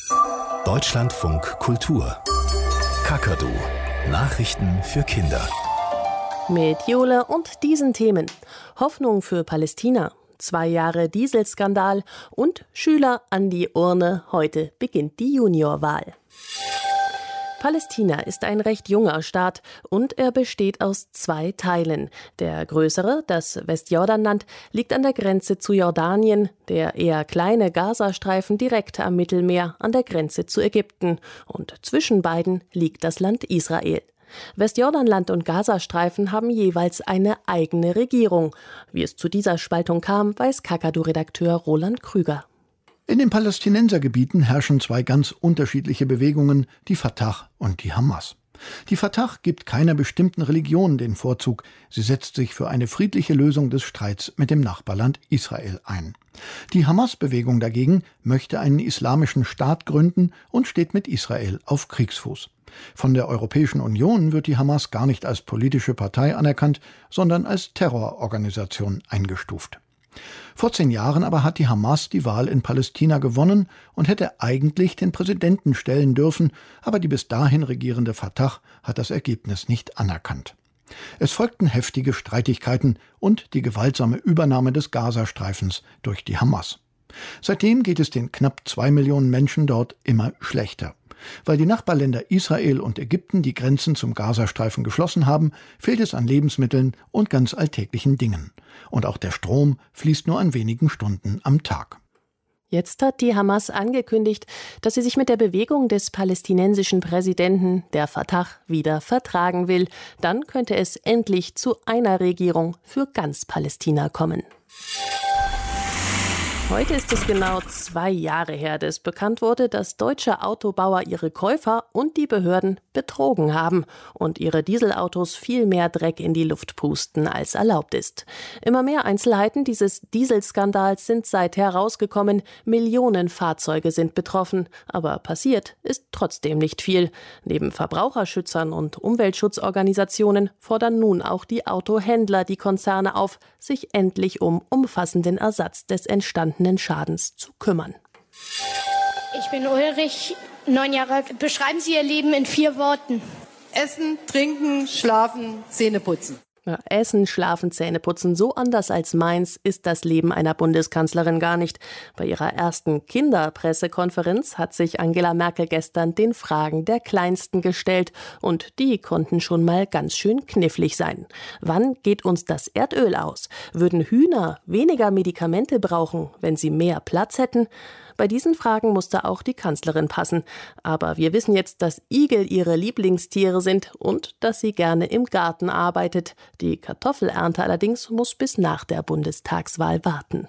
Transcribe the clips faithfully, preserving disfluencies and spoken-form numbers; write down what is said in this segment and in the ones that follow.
Deutschlandfunk Kultur. Kakadu. Nachrichten für Kinder. Mit Jule und diesen Themen. Hoffnung für Palästina. Zwei Jahre Dieselskandal und Schüler an die Urne. Heute beginnt die Juniorwahl. Palästina ist ein recht junger Staat und er besteht aus zwei Teilen. Der größere, das Westjordanland, liegt an der Grenze zu Jordanien, der eher kleine Gazastreifen direkt am Mittelmeer an der Grenze zu Ägypten. Und zwischen beiden liegt das Land Israel. Westjordanland und Gazastreifen haben jeweils eine eigene Regierung. Wie es zu dieser Spaltung kam, weiß Kakadu-Redakteur Roland Krüger. In den Palästinensergebieten herrschen zwei ganz unterschiedliche Bewegungen, die Fatah und die Hamas. Die Fatah gibt keiner bestimmten Religion den Vorzug. Sie setzt sich für eine friedliche Lösung des Streits mit dem Nachbarland Israel ein. Die Hamas-Bewegung dagegen möchte einen islamischen Staat gründen und steht mit Israel auf Kriegsfuß. Von der Europäischen Union wird die Hamas gar nicht als politische Partei anerkannt, sondern als Terrororganisation eingestuft. Vor zehn Jahren aber hat die Hamas die Wahl in Palästina gewonnen und hätte eigentlich den Präsidenten stellen dürfen, aber die bis dahin regierende Fatah hat das Ergebnis nicht anerkannt. Es folgten heftige Streitigkeiten und die gewaltsame Übernahme des Gazastreifens durch die Hamas. Seitdem geht es den knapp zwei Millionen Menschen dort immer schlechter. Weil die Nachbarländer Israel und Ägypten die Grenzen zum Gazastreifen geschlossen haben, fehlt es an Lebensmitteln und ganz alltäglichen Dingen. Und auch der Strom fließt nur an wenigen Stunden am Tag. Jetzt hat die Hamas angekündigt, dass sie sich mit der Bewegung des palästinensischen Präsidenten, der Fatah, wieder vertragen will. Dann könnte es endlich zu einer Regierung für ganz Palästina kommen. Heute ist es genau zwei Jahre her, dass bekannt wurde, dass deutsche Autobauer ihre Käufer und die Behörden betrogen haben und ihre Dieselautos viel mehr Dreck in die Luft pusten, als erlaubt ist. Immer mehr Einzelheiten dieses Dieselskandals sind seither rausgekommen. Millionen Fahrzeuge sind betroffen, aber passiert ist trotzdem nicht viel. Neben Verbraucherschützern und Umweltschutzorganisationen fordern nun auch die Autohändler die Konzerne auf, sich endlich um umfassenden Ersatz des entstandenen Schadens zu kümmern. Ich bin Ulrich, neun Jahre alt. Beschreiben Sie Ihr Leben in vier Worten. Essen, trinken, schlafen, Zähne putzen. Ja, Essen, Schlafen, Zähne putzen, so anders als meins ist das Leben einer Bundeskanzlerin gar nicht. Bei ihrer ersten Kinderpressekonferenz hat sich Angela Merkel gestern den Fragen der Kleinsten gestellt und die konnten schon mal ganz schön knifflig sein. Wann geht uns das Erdöl aus? Würden Hühner weniger Medikamente brauchen, wenn sie mehr Platz hätten? Bei diesen Fragen musste auch die Kanzlerin passen. Aber wir wissen jetzt, dass Igel ihre Lieblingstiere sind und dass sie gerne im Garten arbeitet. Die Kartoffelernte allerdings muss bis nach der Bundestagswahl warten.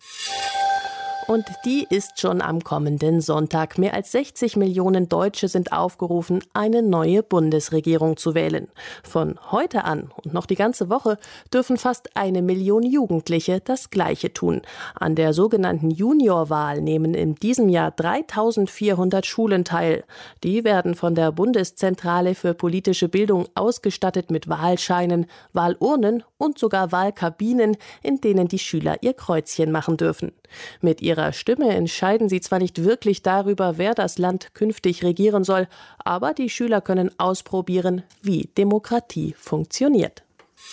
Und die ist schon am kommenden Sonntag. Mehr als sechzig Millionen Deutsche sind aufgerufen, eine neue Bundesregierung zu wählen. Von heute an und noch die ganze Woche dürfen fast eine Million Jugendliche das Gleiche tun. An der sogenannten Juniorwahl nehmen in diesem Jahr dreitausendvierhundert Schulen teil. Die werden von der Bundeszentrale für politische Bildung ausgestattet mit Wahlscheinen, Wahlurnen und sogar Wahlkabinen, in denen die Schüler ihr Kreuzchen machen dürfen. Mit ihrer Stimme entscheiden sie zwar nicht wirklich darüber, wer das Land künftig regieren soll, aber die Schüler können ausprobieren, wie Demokratie funktioniert.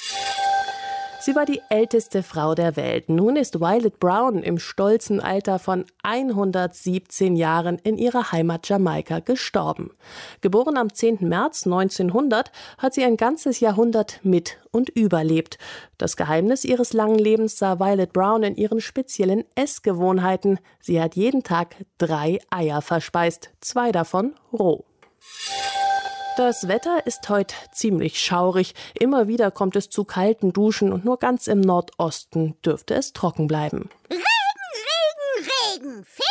Sie war die älteste Frau der Welt. Nun ist Violet Brown im stolzen Alter von hundertsiebzehn Jahren in ihrer Heimat Jamaika gestorben. Geboren am zehnten März neunzehnhundert, hat sie ein ganzes Jahrhundert mit und überlebt. Das Geheimnis ihres langen Lebens sah Violet Brown in ihren speziellen Essgewohnheiten. Sie hat jeden Tag drei Eier verspeist, zwei davon roh. Das Wetter ist heute ziemlich schaurig. Immer wieder kommt es zu kalten Duschen und nur ganz im Nordosten dürfte es trocken bleiben. Regen, Regen, Regen,